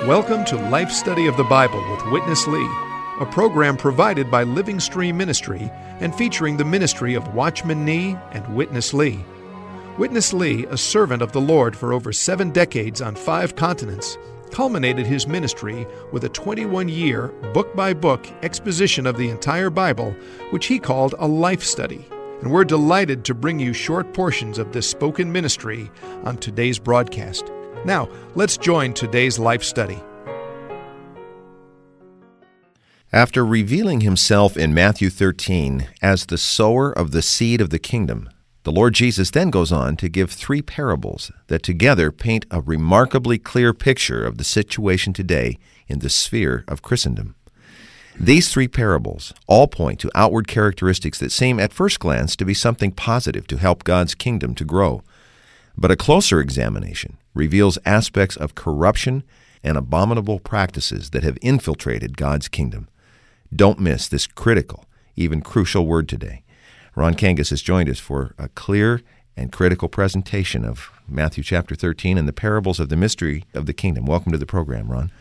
Welcome to Life Study of the Bible with Witness Lee, a program provided by Living Stream Ministry and featuring the ministry of Watchman Nee and Witness Lee. Witness Lee, a servant of the Lord for over 7 decades on 5 continents, culminated his ministry with a 21-year, book-by-book exposition of the entire Bible, which he called a life study. And we're delighted to bring you short portions of this spoken ministry on today's broadcast. Now, let's join today's life study. After revealing himself in Matthew 13 as the sower of the seed of the kingdom, the Lord Jesus then goes on to give 3 parables that together paint a remarkably clear picture of the situation today in the sphere of Christendom. These 3 parables all point to outward characteristics that seem at first glance to be something positive to help God's kingdom to grow. But a closer examination reveals aspects of corruption and abominable practices that have infiltrated God's kingdom. Don't miss this critical, even crucial word today. Ron Kangas has joined us for a clear and critical presentation of Matthew chapter 13 and the parables of the mystery of the kingdom. Welcome to the program, Ron.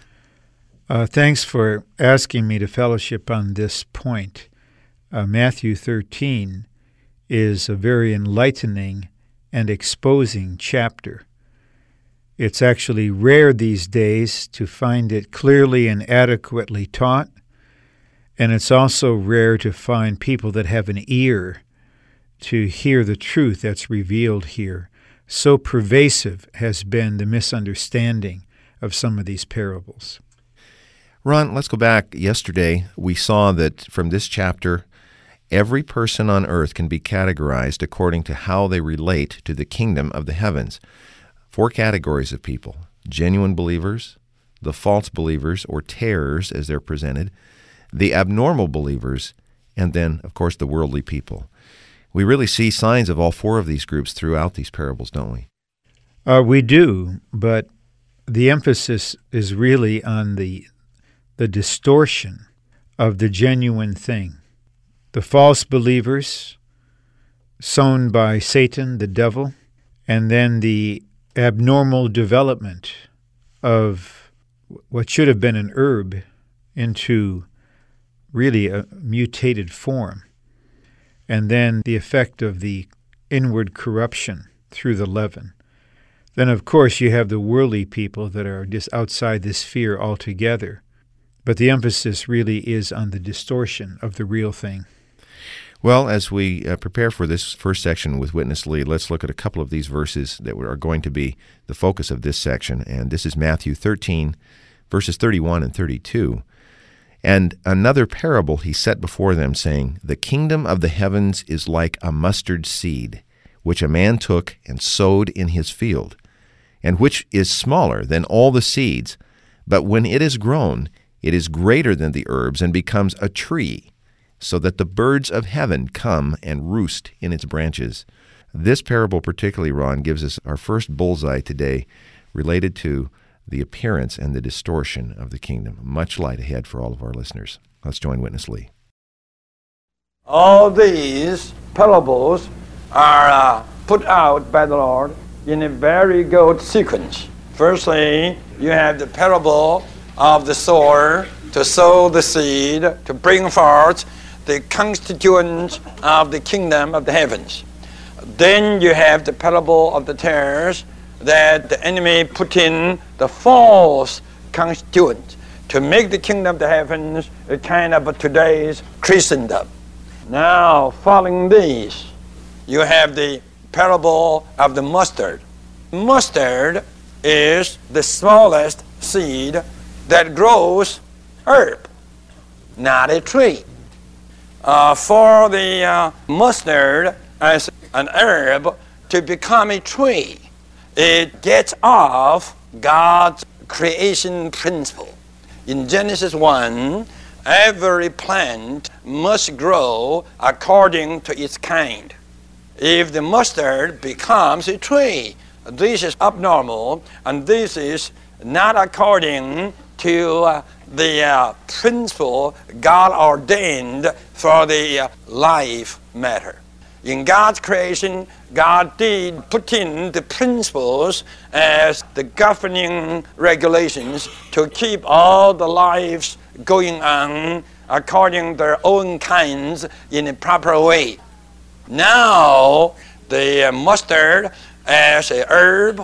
Thanks for asking me to fellowship on this point. Matthew 13 is a very enlightening and exposing chapter. It's actually rare these days to find it clearly and adequately taught, and it's also rare to find people that have an ear to hear the truth that's revealed here. So pervasive has been the misunderstanding of some of these parables. Ron, let's go back. Yesterday, we saw that from this chapter, every person on earth can be categorized according to how they relate to the kingdom of the heavens. 4 categories of people: genuine believers, the false believers, or tares as they're presented, the abnormal believers, and then, of course, the worldly people. We really see signs of all 4 of these groups throughout these parables, don't we? We do, but the emphasis is really on the distortion of the genuine thing. The false believers, sown by Satan, the devil, and then the abnormal development of what should have been an herb into really a mutated form, and then the effect of the inward corruption through the leaven. Then, of course, you have the worldly people that are just outside this sphere altogether, but the emphasis really is on the distortion of the real thing. Well, as we prepare for this first section with Witness Lee, let's look at a couple of these verses that are going to be the focus of this section. And this is Matthew 13, verses 31 and 32. And another parable he set before them, saying, "The kingdom of the heavens is like a mustard seed, which a man took and sowed in his field, and which is smaller than all the seeds. But when it is grown, it is greater than the herbs and becomes a tree, so that the birds of heaven come and roost in its branches." This parable particularly, Ron, gives us our first bullseye today related to the appearance and the distortion of the kingdom. Much light ahead for all of our listeners. Let's join Witness Lee. All these parables are put out by the Lord in a very good sequence. Firstly, you have the parable of the sower to sow the seed, to bring forth the constituents of the kingdom of the heavens. Then you have the parable of the tares, that the enemy put in the false constituent to make the kingdom of the heavens a kind of today's Christendom. Now, following these, you have the parable of the mustard. Mustard is the smallest seed that grows herb, not a tree. For the mustard as an herb to become a tree, it gets off God's creation principle. In Genesis 1, every plant must grow according to its kind. If the mustard becomes a tree, this is abnormal, and this is not according to the principle God ordained for the life matter. In God's creation, God did put in the principles as the governing regulations to keep all the lives going on according to their own kinds in a proper way. Now, the mustard as a herb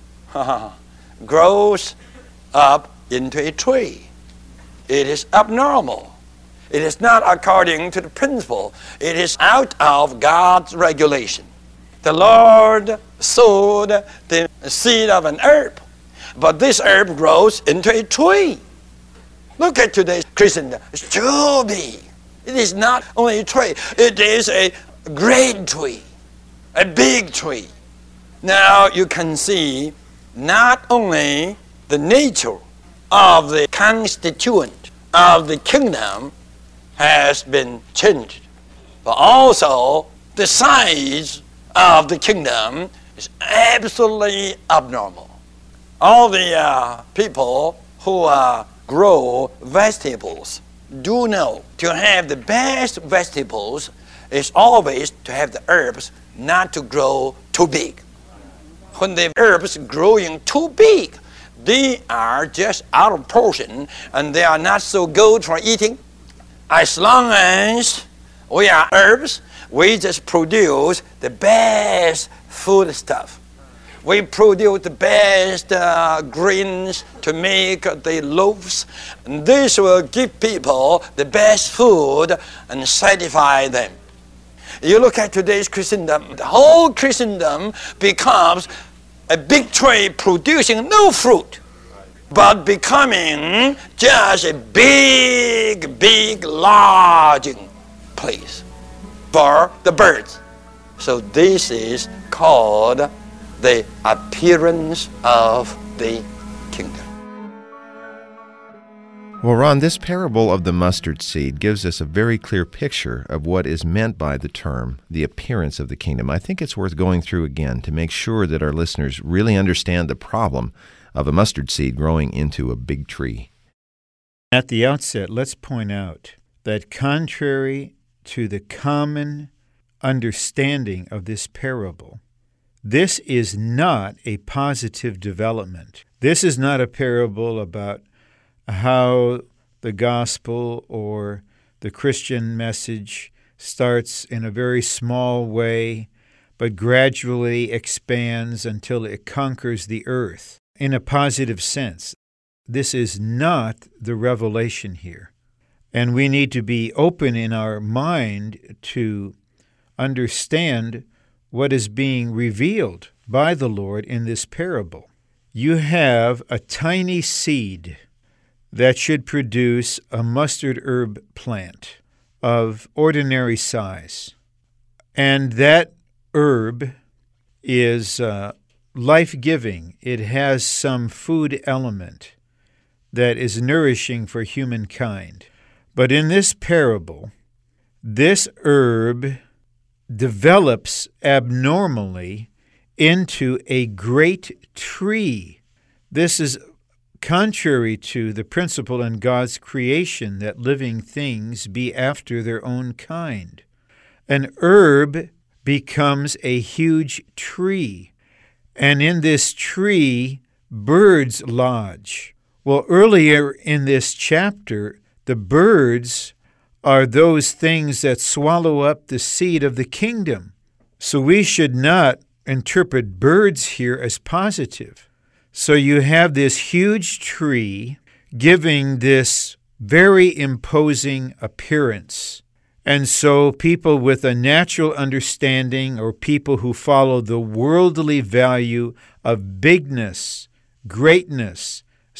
grows up into a tree. It is abnormal. It is not according to the principle. It is out of God's regulation. The Lord sowed the seed of an herb, but this herb grows into a tree. Look at today's Christendom. It's too big. It is not only a tree. It is a great tree, a big tree. Now you can see not only the nature of the constituent of the kingdom has been changed, but also the size of the kingdom is absolutely abnormal. All the people who grow vegetables do know to have the best vegetables is always to have the herbs not to grow too big. When the herbs growing too big, they are just out of portion and they are not so good for eating. As long as we are herbs, we just produce the best food stuff. We produce the best grains to make the loaves. And this will give people the best food and satisfy them. You look at today's Christendom, the whole Christendom becomes a big tree producing no fruit, but becoming just a big lodging place for the birds. So this is called the appearance of the kingdom. Well, Ron, this parable of the mustard seed gives us a very clear picture of what is meant by the term, the appearance of the kingdom. I think it's worth going through again to make sure that our listeners really understand the problem of a mustard seed growing into a big tree. At the outset, let's point out that contrary to the common understanding of this parable, this is not a positive development. This is not a parable about how the gospel or the Christian message starts in a very small way, but gradually expands until it conquers the earth. In a positive sense, this is not the revelation here. And we need to be open in our mind to understand what is being revealed by the Lord in this parable. You have a tiny seed that should produce a mustard herb plant of ordinary size. And that herb is life-giving. It has some food element that is nourishing for humankind. But in this parable, this herb develops abnormally into a great tree. This is contrary to the principle in God's creation that living things be after their own kind. An herb becomes a huge tree, and in this tree, birds lodge. Well, earlier in this chapter, the birds are those things that swallow up the seed of the kingdom. So we should not interpret birds here as positive. So you have this huge tree giving this very imposing appearance. And so people with a natural understanding or people who follow the worldly value of bigness, greatness,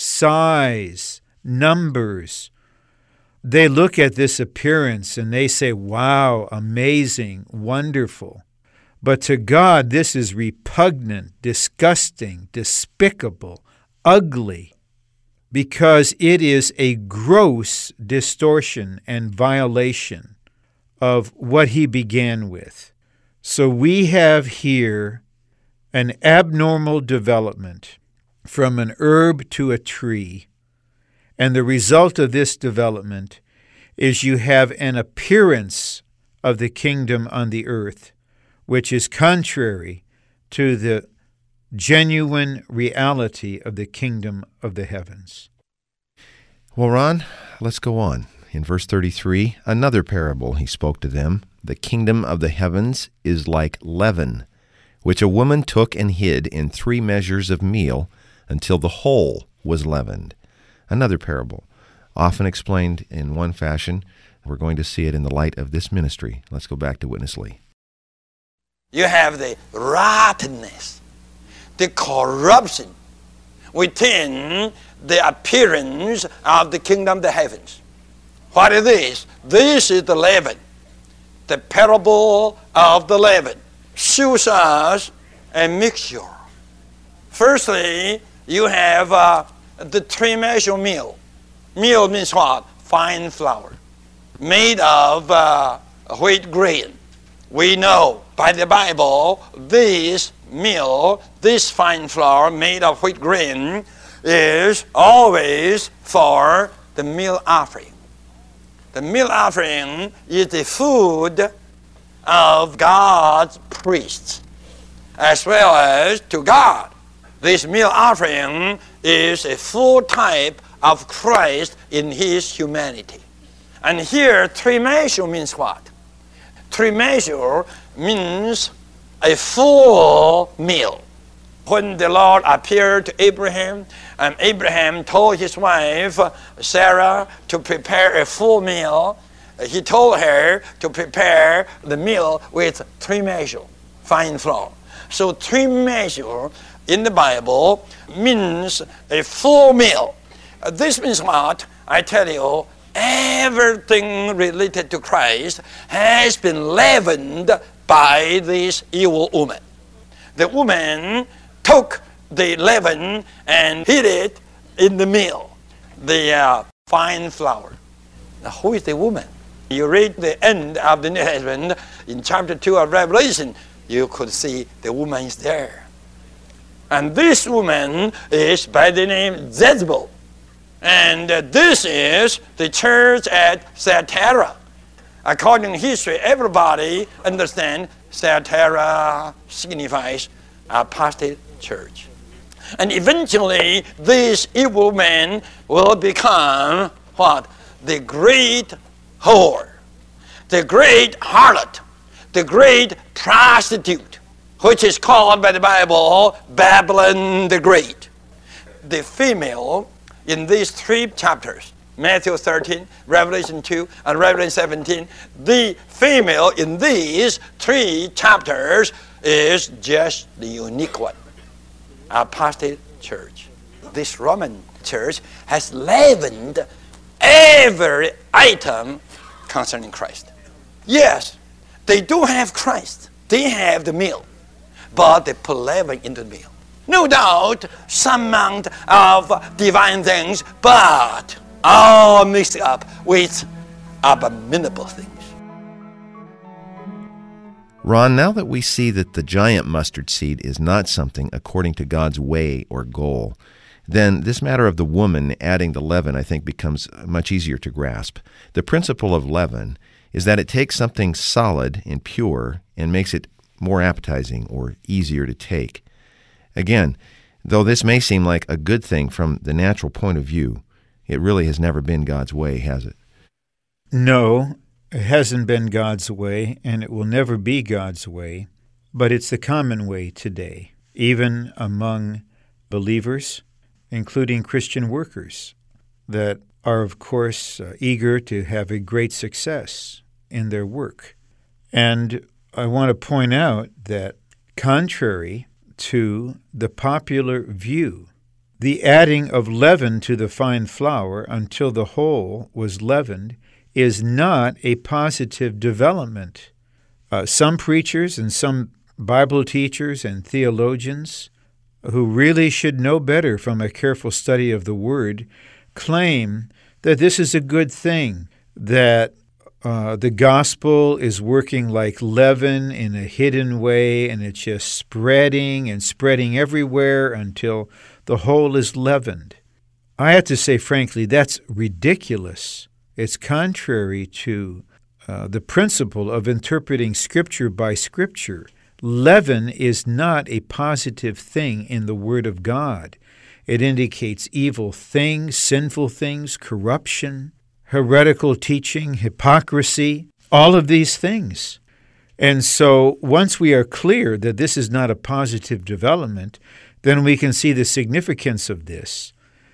size, numbers, they look at this appearance and they say, wow, amazing, wonderful. But to God, this is repugnant, disgusting, despicable, ugly, because it is a gross distortion and violation of what he began with. So we have here an abnormal development from an herb to a tree. And the result of this development is you have an appearance of the kingdom on the earth, which is contrary to the genuine reality of the kingdom of the heavens. Well, Ron, let's go on. In verse 33, another parable he spoke to them. The kingdom of the heavens is like leaven, which a woman took and hid in 3 measures of meal until the whole was leavened. Another parable, often explained in one fashion. We're going to see it in the light of this ministry. Let's go back to Witness Lee. You have the rottenness, the corruption within the appearance of the kingdom of the heavens. What it is? This is the leaven. The parable of the leaven shows us a mixture. Firstly, you have the 3 measure meal. Meal means what? Fine flour, made of wheat grain. We know by the Bible this meal, this fine flour made of wheat grain, is always for the meal offering. The meal offering is the food of God's priests, as well as to God. This meal offering is a full type of Christ in his humanity. And here, 3 measure means what? 3 measure means a full meal. When the Lord appeared to Abraham, and Abraham told his wife, Sarah, to prepare a full meal, he told her to prepare the meal with 3 measure, fine flour. So 3 measure in the Bible means a full meal. This means what? I tell you, everything related to Christ has been leavened by this evil woman. The woman took the leaven and hid it in the meal, the fine flour. Now, who is the woman? You read the end of the New Testament in chapter 2 of Revelation, you could see the woman is there. And this woman is by the name Jezebel. And this is the church at Thyatira. According to history, everybody understands Thyatira signifies apostate church. And eventually, this evil man will become what? The great whore, the great harlot, the great prostitute, which is called by the Bible Babylon the Great. The female in these 3 chapters, Matthew 13, Revelation 2, and Revelation 17, the female in these 3 chapters is just the unique one. Apostate church. This Roman church has leavened every item concerning Christ. Yes, they do have Christ. They have the meal. But they put leaven into the meal. No doubt, some amount of divine things, but all mixed up with abominable things. Ron, now that we see that the giant mustard seed is not something according to God's way or goal, then this matter of the woman adding the leaven, I think, becomes much easier to grasp. The principle of leaven is that it takes something solid and pure and makes it more appetizing or easier to take. Again, though this may seem like a good thing from the natural point of view, it really has never been God's way, has it? No, it hasn't been God's way, and it will never be God's way, but it's the common way today, even among believers, including Christian workers that are, of course, eager to have a great success in their work. And I want to point out that contrary to the popular view, the adding of leaven to the fine flour until the whole was leavened is not a positive development. Some preachers and some Bible teachers and theologians who really should know better from a careful study of the Word claim that this is a good thing, that the gospel is working like leaven in a hidden way, and it's just spreading and spreading everywhere until the whole is leavened. I have to say, frankly, that's ridiculous. It's contrary to the principle of interpreting Scripture by Scripture, leaven is not a positive thing in the Word of God. It indicates evil things, sinful things, corruption, heretical teaching, hypocrisy, all of these things. And so once we are clear that this is not a positive development, then we can see the significance of this,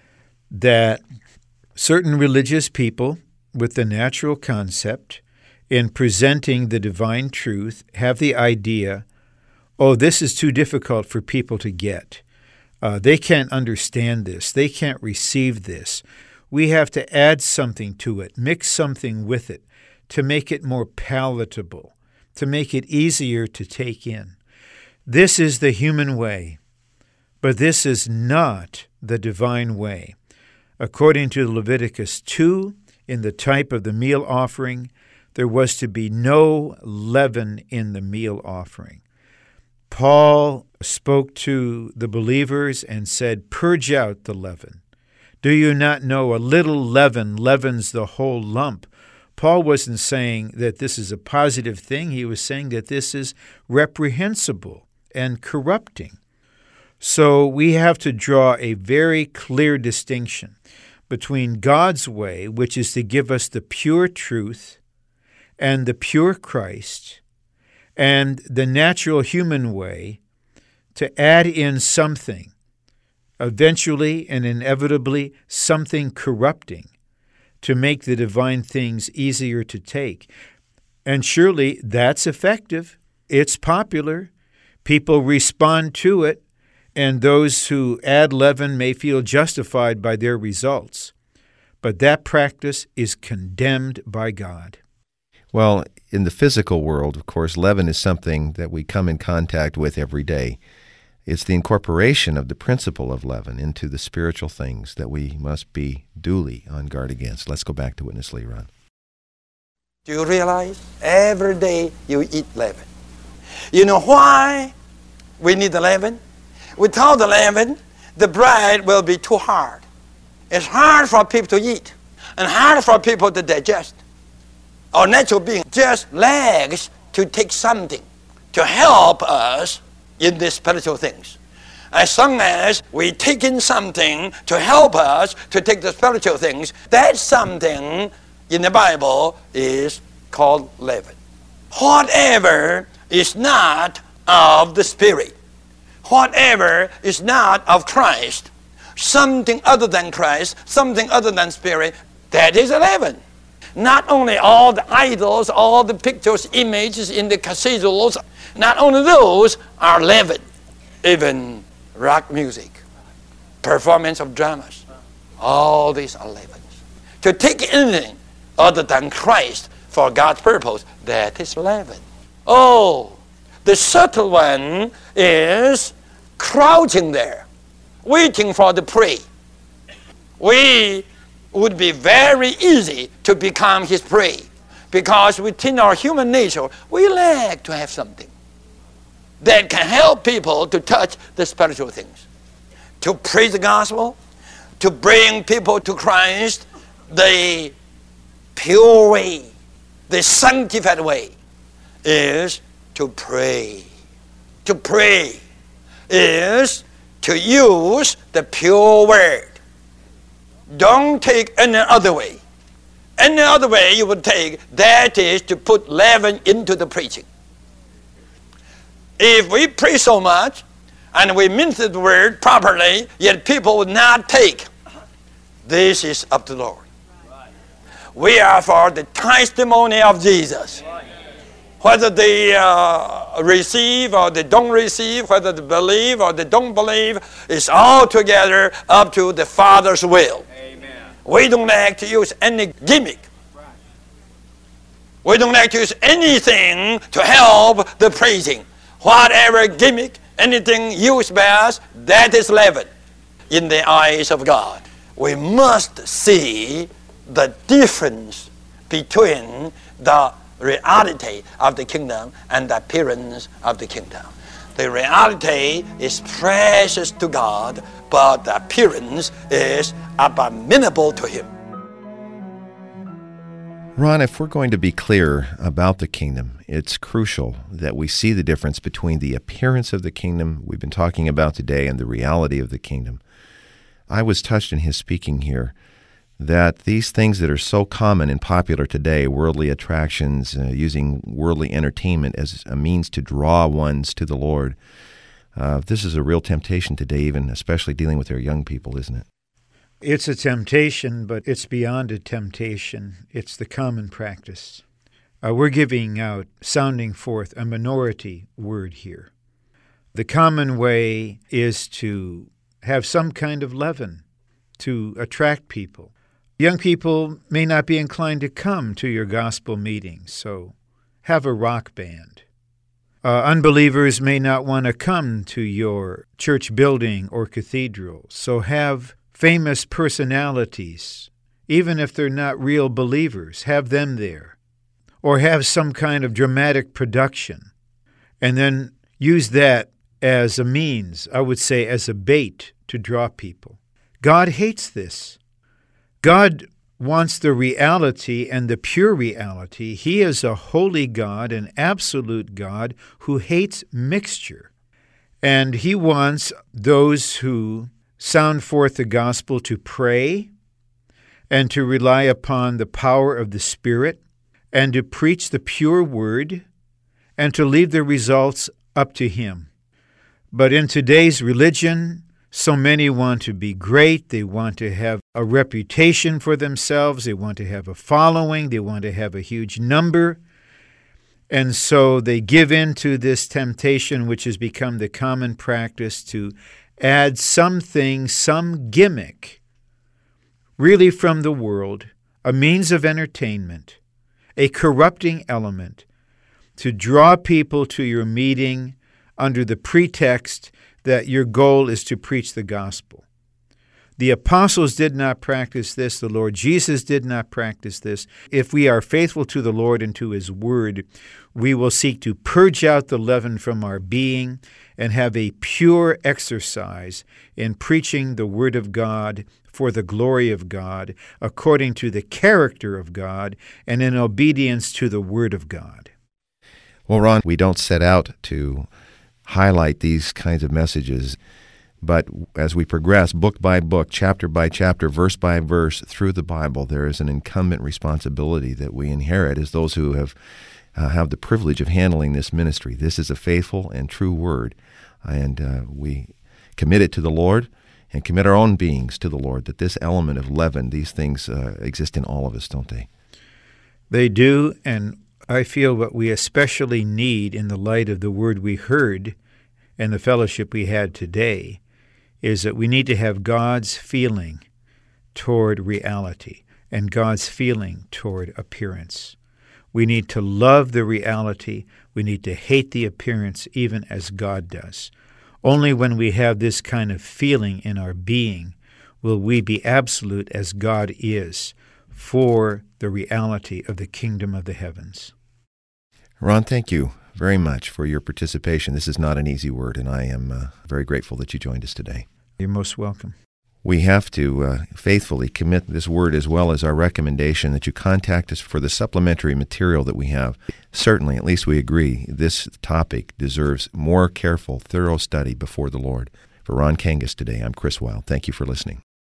that certain religious people with the natural concept in presenting the divine truth have the idea, oh, this is too difficult for people to get. They can't understand this. They can't receive this. We have to add something to it, mix something with it to make it more palatable, to make it easier to take in. This is the human way, but this is not the divine way. According to Leviticus 2, in the type of the meal offering, there was to be no leaven in the meal offering. Paul spoke to the believers and said, "Purge out the leaven. Do you not know a little leaven leavens the whole lump?" Paul wasn't saying that this is a positive thing. He was saying that this is reprehensible and corrupting. So we have to draw a very clear distinction between God's way, which is to give us the pure truth and the pure Christ, and the natural human way to add in something, eventually and inevitably something corrupting, to make the divine things easier to take. And surely that's effective. It's popular. People respond to it, and those who add leaven may feel justified by their results. But that practice is condemned by God. Well, in the physical world, of course, leaven is something that we come in contact with every day. It's the incorporation of the principle of leaven into the spiritual things that we must be duly on guard against. Let's go back to Witness Lee, Ron. Do you realize every day you eat leaven? You know why we need the leaven? Without the leaven, the bread will be too hard. It's hard for people to eat and hard for people to digest. Our natural being just lacks to take something to help us in the spiritual things. As long as we take in something to help us to take the spiritual things, that something in the Bible is called leaven. Whatever is not of the Spirit, whatever is not of Christ, something other than Christ, something other than Spirit, that is a leaven. Not only all the idols, all the pictures, images in the cathedrals, not only those are leaven, even rock music, performance of dramas, all these are leavens. To take anything other than Christ for God's purpose, that is leaven. Oh, the subtle one is crouching there, waiting for the prey. We would be very easy to become his prey because within our human nature, we like to have something that can help people to touch the spiritual things, to preach the gospel, to bring people to Christ the pure way, the sanctified way is to pray. To pray is to use the pure word. Don't take any other way. Any other way you would take, that is to put leaven into the preaching. If we pray so much and we minister the word properly, yet people would not take, this is up to the Lord. We are for the testimony of Jesus. Whether they receive or they don't receive, whether they believe or they don't believe, it's altogether up to the Father's will. Amen. We don't like to use any gimmick. Right. We don't like to use anything to help the praising. Whatever gimmick, anything used by us, that is leaven in the eyes of God. We must see the difference between the reality of the kingdom and the appearance of the kingdom. The reality is precious to God, but the appearance is abominable to him. Ron, if we're going to be clear about the kingdom, it's crucial that we see the difference between the appearance of the kingdom we've been talking about today and the reality of the kingdom. I was touched in his speaking here that these things that are so common and popular today, worldly attractions, using worldly entertainment as a means to draw ones to the Lord, this is a real temptation today, even especially dealing with our young people, isn't it? It's a temptation, but it's beyond a temptation. It's the common practice. We're giving out, sounding forth, a minority word here. The common way is to have some kind of leaven to attract people. Young people may not be inclined to come to your gospel meetings, so have a rock band. Unbelievers may not want to come to your church building or cathedral, so have famous personalities, even if they're not real believers, have them there. Or have some kind of dramatic production, and then use that as a means, I would say as a bait to draw people. God hates this. God wants the reality and the pure reality. He is a holy God, an absolute God who hates mixture. And He wants those who sound forth the gospel to pray and to rely upon the power of the Spirit and to preach the pure word and to leave the results up to Him. But in today's religion, so many want to be great. They want to have a reputation for themselves. They want to have a following. They want to have a huge number. And so they give in to this temptation, which has become the common practice, to add something, some gimmick, really from the world, a means of entertainment, a corrupting element, to draw people to your meeting under the pretext that your goal is to preach the gospel. The apostles did not practice this. The Lord Jesus did not practice this. If we are faithful to the Lord and to His word, we will seek to purge out the leaven from our being and have a pure exercise in preaching the word of God for the glory of God, according to the character of God, and in obedience to the word of God. Well, Ron, we don't set out to highlight these kinds of messages, but as we progress book by book, chapter by chapter, verse by verse through the Bible, there is an incumbent responsibility that we inherit as those who have the privilege of handling this ministry. This is a faithful and true word, and we commit it to the Lord and commit our own beings to the Lord, that this element of leaven, these things exist in all of us, don't they? They do, and I feel what we especially need in the light of the word we heard and the fellowship we had today is that we need to have God's feeling toward reality and God's feeling toward appearance. We need to love the reality. We need to hate the appearance, even as God does. Only when we have this kind of feeling in our being will we be absolute as God is for the reality of the kingdom of the heavens. Ron, thank you very much for your participation. This is not an easy word, and I am very grateful that you joined us today. You're most welcome. We have to faithfully commit this word as well as our recommendation that you contact us for the supplementary material that we have. Certainly, at least we agree, this topic deserves more careful, thorough study before the Lord. For Ron Kangas today, I'm Chris Wilde. Thank you for listening.